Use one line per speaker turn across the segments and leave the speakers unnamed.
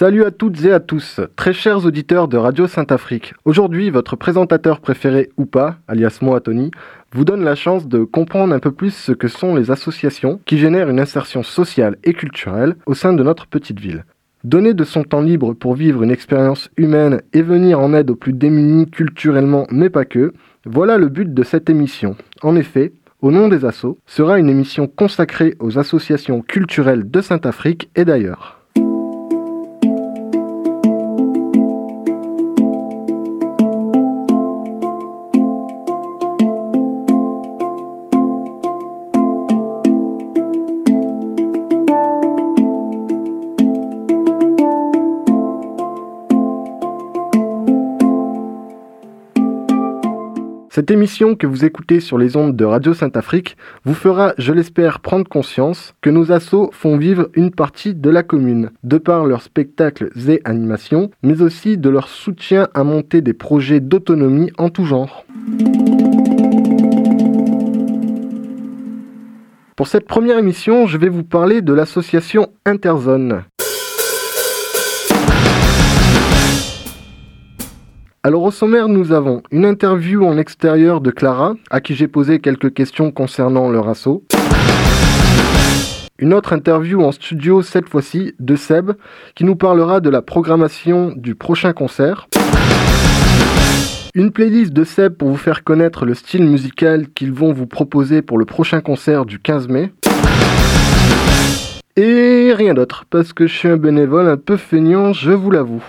Salut à toutes et à tous, très chers auditeurs de Radio Saint-Afrique. Aujourd'hui, votre présentateur préféré ou pas, alias moi Tony, vous donne la chance de comprendre un peu plus ce que sont les associations qui génèrent une insertion sociale et culturelle au sein de notre petite ville. Donner de son temps libre pour vivre une expérience humaine et venir en aide aux plus démunis culturellement, mais pas que, voilà le but de cette émission. En effet, Au nom des assos sera une émission consacrée aux associations culturelles de Saint-Afrique et d'ailleurs. Cette émission que vous écoutez sur les ondes de Radio Saint-Afrique vous fera, je l'espère, prendre conscience que nos assos font vivre une partie de la commune, de par leurs spectacles et animations, mais aussi de leur soutien à monter des projets d'autonomie en tout genre. Pour cette première émission, je vais vous parler de l'association Interzone. Alors au sommaire, nous avons une interview en extérieur de Clara, à qui j'ai posé quelques questions concernant leur asso. Une autre interview en studio, cette fois-ci, de Seb, qui nous parlera de la programmation du prochain concert. Une playlist de Seb pour vous faire connaître le style musical qu'ils vont vous proposer pour le prochain concert du 15 mai. Et rien d'autre, parce que je suis un bénévole un peu feignant, je vous l'avoue.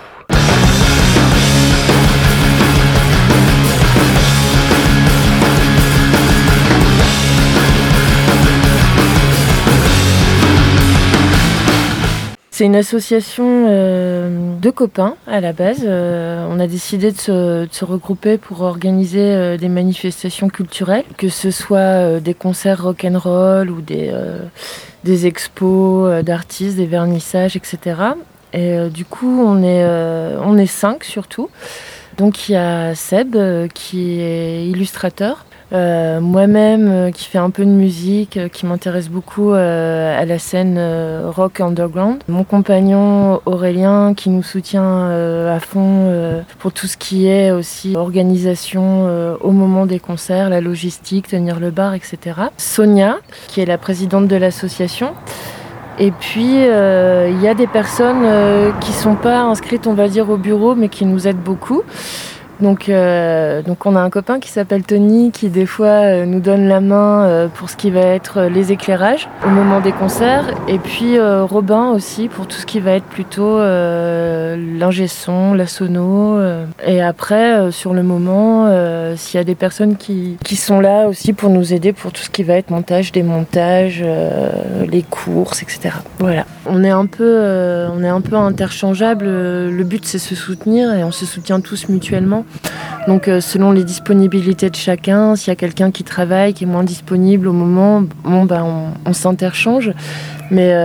C'est une association de copains à la base. On a décidé de se regrouper pour organiser des manifestations culturelles, que ce soit des concerts rock'n'roll ou des expos d'artistes, des vernissages, etc. Et du coup, on est 5 surtout. Donc il y a Seb qui est illustrateur. Moi-même qui fais un peu de musique, qui m'intéresse beaucoup à la scène rock underground. Mon compagnon Aurélien qui nous soutient à fond pour tout ce qui est aussi organisation au moment des concerts, la logistique, tenir le bar, etc. Sonia qui est la présidente de l'association. Et puis il y a des personnes qui sont pas inscrites, on va dire, au bureau, mais qui nous aident beaucoup. Donc on a un copain qui s'appelle Tony qui des fois nous donne la main pour ce qui va être les éclairages au moment des concerts, et puis Robin aussi pour tout ce qui va être plutôt l'ingé son, la sono, et après sur le moment s'il y a des personnes qui sont là aussi pour nous aider pour tout ce qui va être montage, démontage, les courses, etc. Voilà. On est un peu interchangeables. Le but c'est se soutenir et on se soutient tous mutuellement. Donc selon les disponibilités de chacun, s'il y a quelqu'un qui travaille, qui est moins disponible au moment, on s'interchange. Mais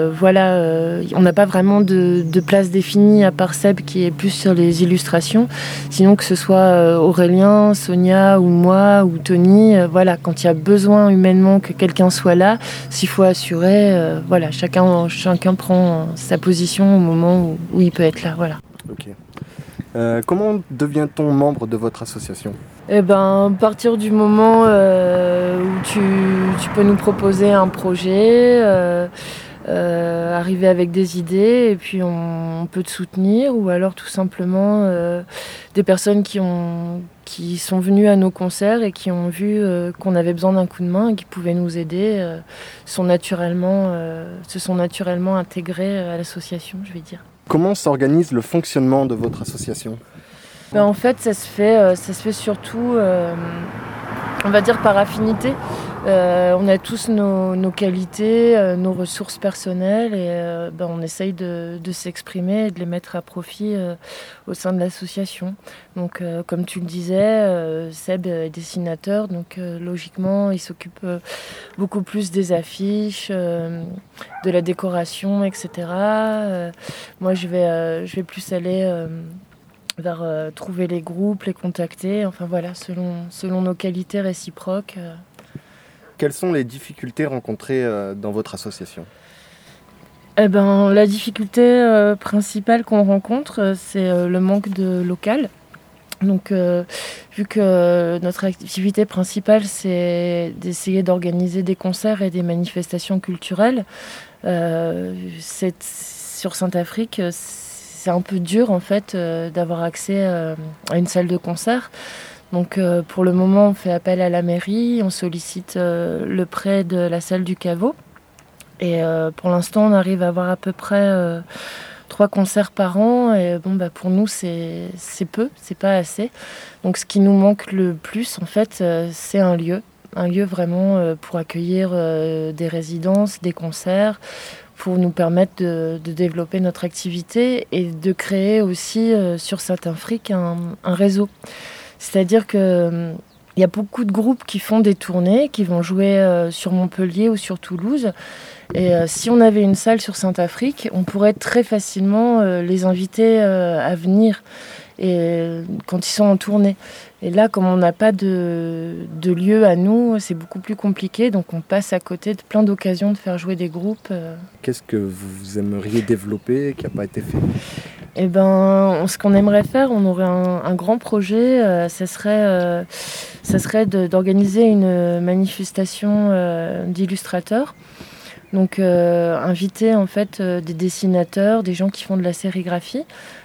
on n'a pas vraiment de place définie à part Seb qui est plus sur les illustrations. Sinon que ce soit Aurélien, Sonia ou moi ou Tony, quand il y a besoin humainement que quelqu'un soit là, s'il faut assurer, chacun prend sa position au moment où il peut être là. Voilà.
Ok. Comment devient-on membre de votre association ?
À partir du moment où tu peux nous proposer un projet, arriver avec des idées, et puis on peut te soutenir, ou alors tout simplement des personnes qui sont venues à nos concerts et qui ont vu qu'on avait besoin d'un coup de main et qui pouvaient nous aider, se sont naturellement intégrés à l'association, je vais dire.
Comment s'organise le fonctionnement de votre association ?
En fait, ça se fait surtout, on va dire, par affinité. On a tous nos qualités, nos ressources personnelles, et on essaye de s'exprimer et de les mettre à profit au sein de l'association. Donc, comme tu le disais, Seb est dessinateur, donc logiquement, il s'occupe beaucoup plus des affiches, de la décoration, etc. Moi, je vais plus aller vers trouver les groupes, les contacter, selon nos qualités réciproques.
Quelles sont les difficultés rencontrées dans votre association ?
La difficulté principale qu'on rencontre, c'est le manque de local. Donc, vu que notre activité principale, c'est d'essayer d'organiser des concerts et des manifestations culturelles, sur Saint-Afrique, c'est un peu dur en fait d'avoir accès à une salle de concert. Donc, pour le moment, on fait appel à la mairie, on sollicite le prêt de la salle du caveau. Et pour l'instant, on arrive à avoir à peu près 3 concerts par an. Et pour nous, c'est peu, c'est pas assez. Donc ce qui nous manque le plus, en fait, c'est un lieu vraiment pour accueillir des résidences, des concerts, pour nous permettre de développer notre activité et de créer aussi sur Saint-Afrique un réseau. C'est-à-dire que il y a beaucoup de groupes qui font des tournées, qui vont jouer sur Montpellier ou sur Toulouse. Et si on avait une salle sur Saint-Afrique, on pourrait très facilement les inviter à venir quand ils sont en tournée. Et là, comme on n'a pas de lieu à nous, c'est beaucoup plus compliqué. Donc on passe à côté de plein d'occasions de faire jouer des groupes.
Qu'est-ce que vous aimeriez développer qui n'a pas été fait ?
Ce qu'on aimerait faire, on aurait un grand projet, ça serait d'organiser une manifestation d'illustrateurs. Donc inviter en fait des dessinateurs, des gens qui font de la sérigraphie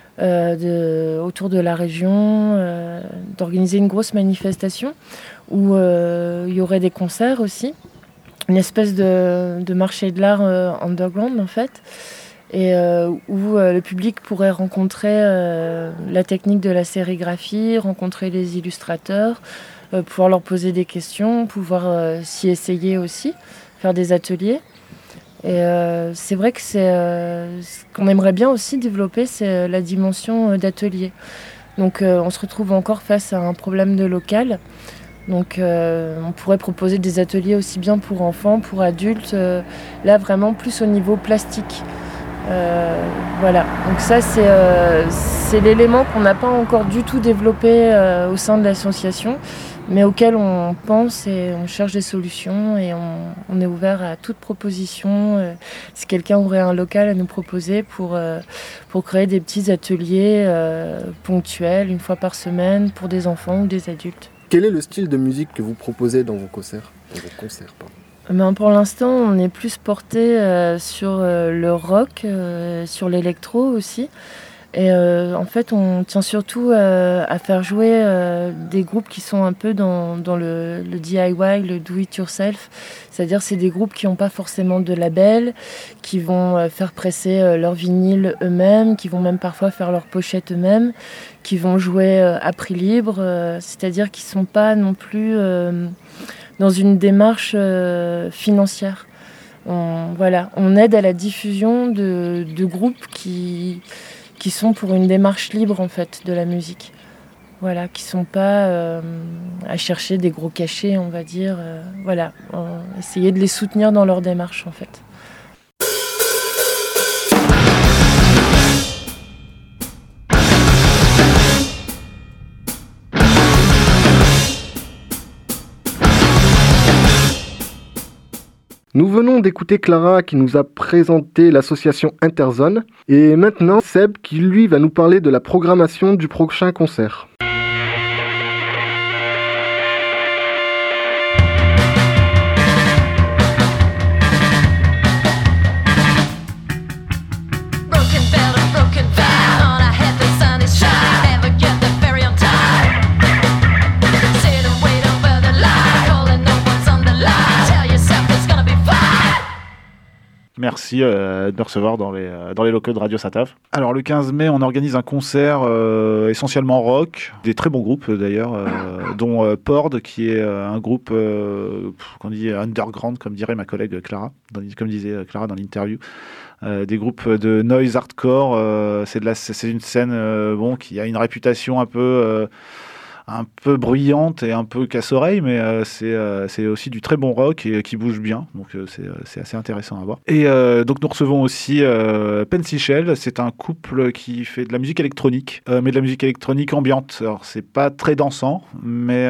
autour de la région, d'organiser une grosse manifestation où il y aurait des concerts aussi, une espèce de marché de l'art underground en fait. Et où le public pourrait rencontrer la technique de la sérigraphie, rencontrer les illustrateurs, pouvoir leur poser des questions, pouvoir s'y essayer aussi, faire des ateliers. Et c'est vrai que ce qu'on aimerait bien aussi développer, c'est la dimension d'atelier. Donc on se retrouve encore face à un problème de local. Donc on pourrait proposer des ateliers aussi bien pour enfants, pour adultes, là vraiment plus au niveau plastique. Voilà, donc ça c'est l'élément qu'on n'a pas encore du tout développé au sein de l'association, mais auquel on pense et on cherche des solutions et on est ouvert à toute proposition. Si quelqu'un aurait un local à nous proposer pour créer des petits ateliers ponctuels, une fois par semaine, pour des enfants ou des adultes.
Quel est le style de musique que vous proposez dans vos concerts,
Pour l'instant, on est plus porté sur le rock, sur l'électro aussi. Et en fait, on tient surtout à faire jouer des groupes qui sont un peu dans le DIY, le do-it-yourself. C'est-à-dire c'est des groupes qui n'ont pas forcément de label, qui vont faire presser leur vinyle eux-mêmes, qui vont même parfois faire leur pochette eux-mêmes, qui vont jouer à prix libre. C'est-à-dire qu'ils ne sont pas non plus dans une démarche financière. On aide à la diffusion de groupes qui sont pour une démarche libre en fait de la musique. Voilà, qui sont pas à chercher des gros cachets, on va dire. Essayer de les soutenir dans leur démarche en fait.
Nous venons d'écouter Clara qui nous a présenté l'association Interzone et maintenant Seb qui lui va nous parler de la programmation du prochain concert.
Merci de me recevoir dans les locaux de Radio Saint-Af. Alors le 15 mai, on organise un concert essentiellement rock, des très bons groupes d'ailleurs, dont Pord, qui est un groupe qu'on dit underground, comme dirait ma collègue Clara, comme disait Clara dans l'interview. Des groupes de noise hardcore, c'est une scène qui a une réputation un peu un peu bruyante et un peu casse-oreille, mais c'est aussi du très bon rock et qui bouge bien, donc c'est assez intéressant à voir. Et donc nous recevons aussi Pensichel, c'est un couple qui fait de la musique électronique, mais de la musique électronique ambiante. Alors c'est pas très dansant, mais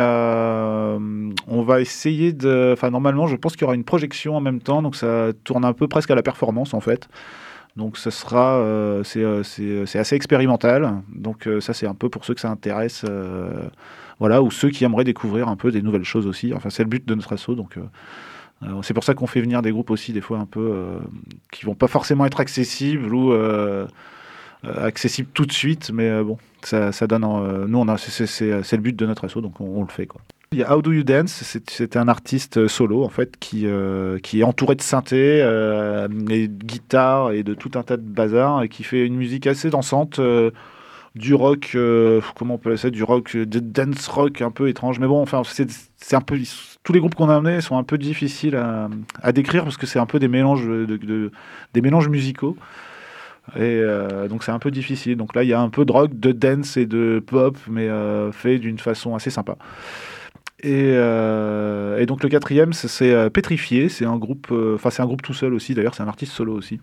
on va essayer de... Enfin normalement je pense qu'il y aura une projection en même temps, donc ça tourne un peu presque à la performance en fait. Donc ce sera, c'est assez expérimental. Donc ça c'est un peu pour ceux que ça intéresse, voilà, ou ceux qui aimeraient découvrir un peu des nouvelles choses aussi. Enfin c'est le but de notre asso. Donc c'est pour ça qu'on fait venir des groupes aussi des fois un peu qui vont pas forcément être accessibles ou accessibles tout de suite, mais bon ça donne. Nous c'est le but de notre asso, donc on le fait quoi. Il y a How Do You Dance, c'est un artiste solo en fait qui est entouré de synthé et de guitare et de tout un tas de bazar et qui fait une musique assez dansante, du rock, comment on peut appeler ça, du rock, de dance rock un peu étrange. Mais bon, enfin c'est un peu, tous les groupes qu'on a amenés sont un peu difficiles à décrire parce que c'est un peu des mélanges des mélanges musicaux. Et donc c'est un peu difficile. Donc là il y a un peu de rock, de dance et de pop, mais fait d'une façon assez sympa. Et donc le quatrième c'est Pétrifié, c'est un groupe, c'est un groupe tout seul aussi d'ailleurs, c'est un artiste solo aussi,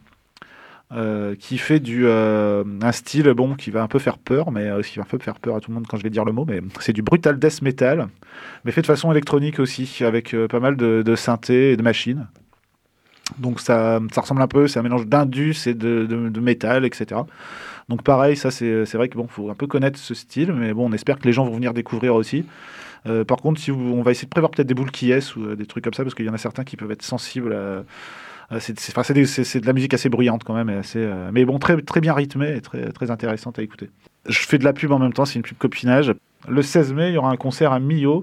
qui fait un style qui va un peu faire peur, mais qui va un peu faire peur à tout le monde quand je vais dire le mot, mais c'est du brutal death metal, mais fait de façon électronique aussi, avec pas mal de synthé et de machines. Donc ça ressemble un peu, c'est un mélange d'indus et de métal, etc. Donc pareil, ça c'est vrai que faut un peu connaître ce style, mais bon, on espère que les gens vont venir découvrir aussi. Par contre, on va essayer de prévoir peut-être des boules qui ou des trucs comme ça, parce qu'il y en a certains qui peuvent être sensibles c'est de la musique assez bruyante quand même, et mais bon, très, très bien rythmée et très, très intéressante à écouter. Je fais de la pub en même temps, c'est une pub copinage. Le 16 mai, il y aura un concert à Millau,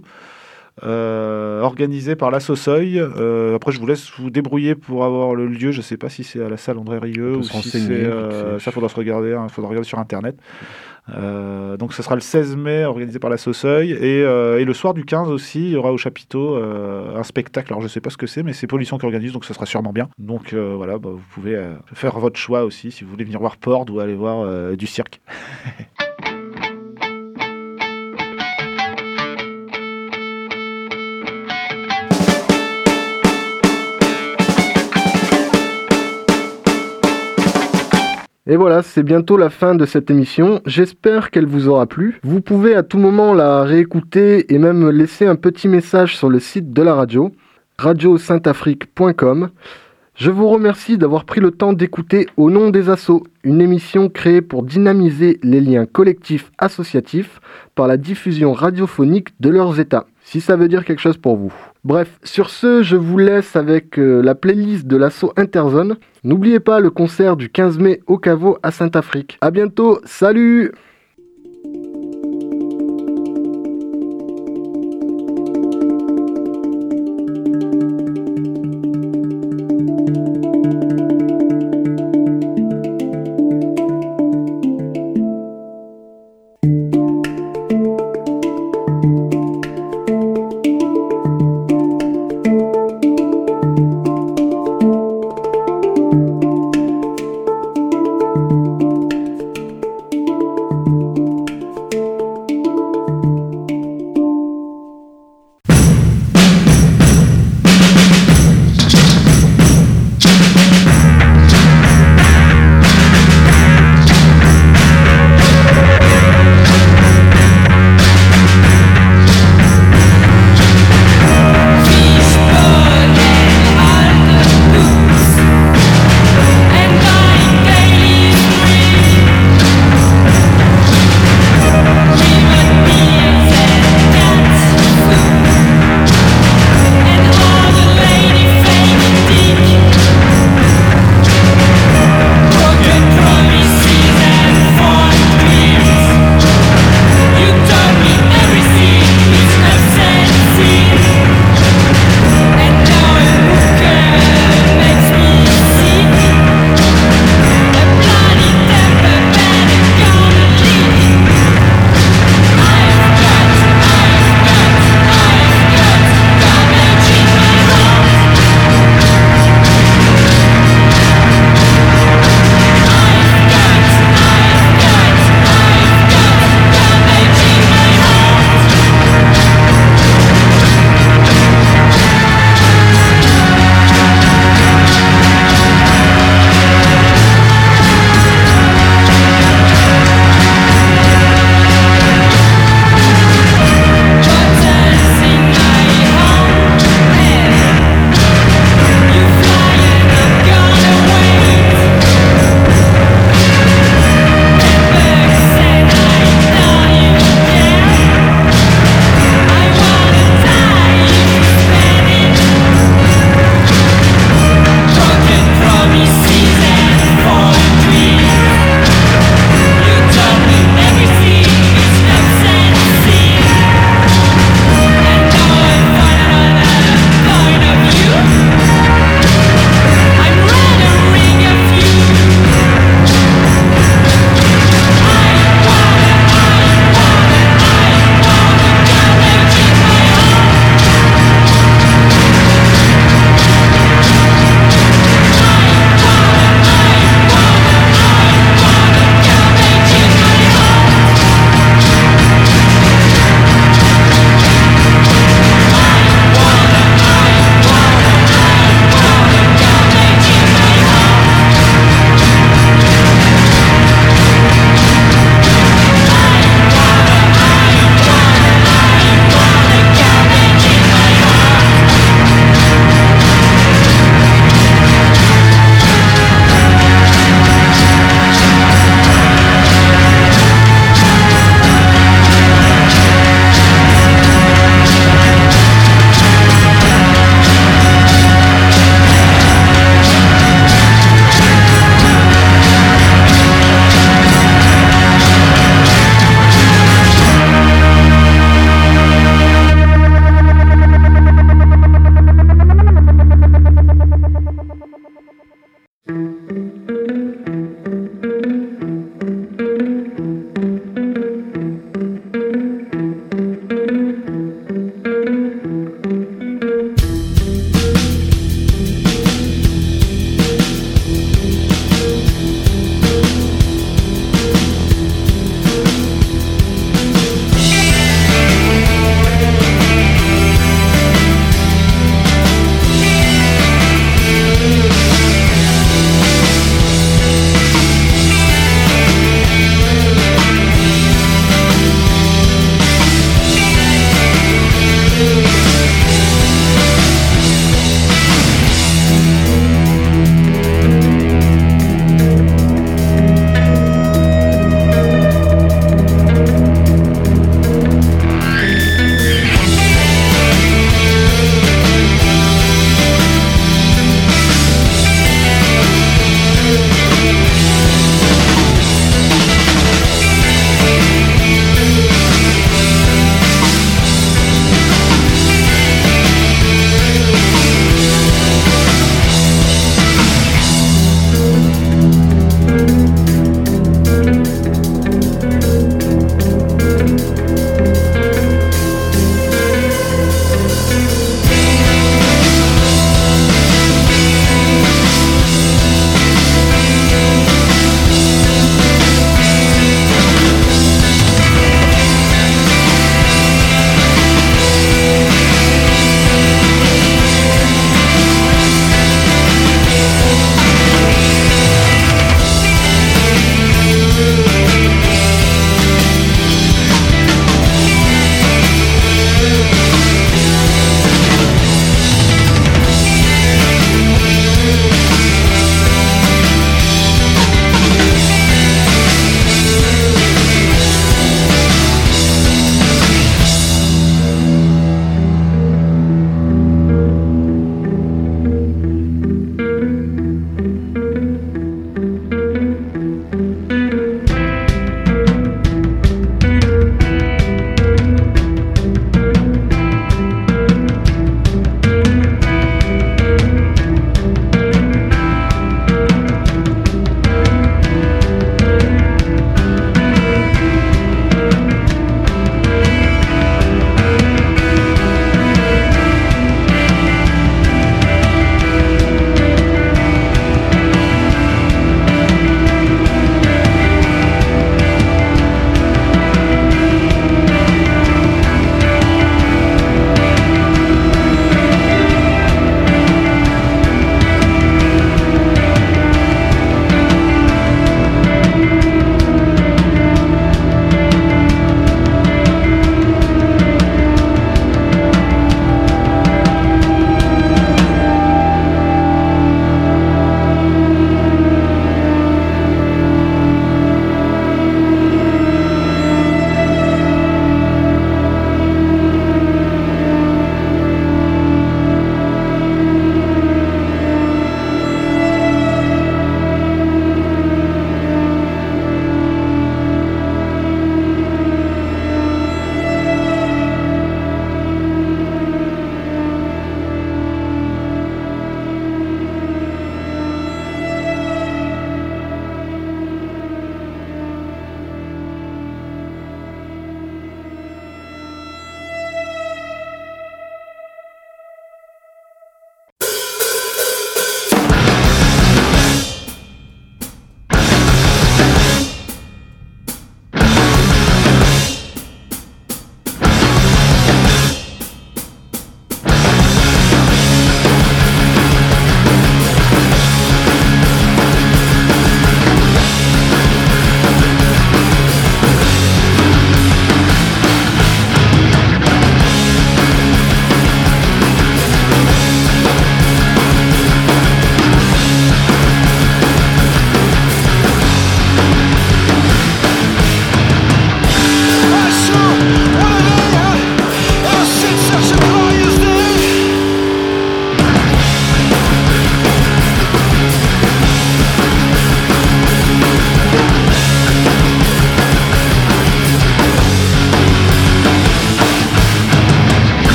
organisé par l'Asso Seuil. Après, je vous laisse vous débrouiller pour avoir le lieu. Je ne sais pas si c'est à la salle André Rieu ou si c'est... ça, faudra se regarder. Il faudra regarder sur Internet. Donc, ce sera le 16 mai, organisé par l'Asso Seuil. Et le soir du 15 aussi, il y aura au chapiteau un spectacle. Alors, je ne sais pas ce que c'est, mais c'est Polisson qui organise, donc ce sera sûrement bien. Donc, voilà, vous pouvez faire votre choix aussi si vous voulez venir voir Pord ou aller voir du cirque.
Et voilà, c'est bientôt la fin de cette émission. J'espère qu'elle vous aura plu. Vous pouvez à tout moment la réécouter et même laisser un petit message sur le site de la radio, radiosaintafrique.com. Je vous remercie d'avoir pris le temps d'écouter Au nom des assos, une émission créée pour dynamiser les liens collectifs associatifs par la diffusion radiophonique de leurs états, si ça veut dire quelque chose pour vous. Bref, sur ce, je vous laisse avec la playlist de l'asso Interzone. N'oubliez pas le concert du 15 mai au Caveau à Saint-Afrique. À bientôt, salut!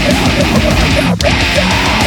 Breakdown.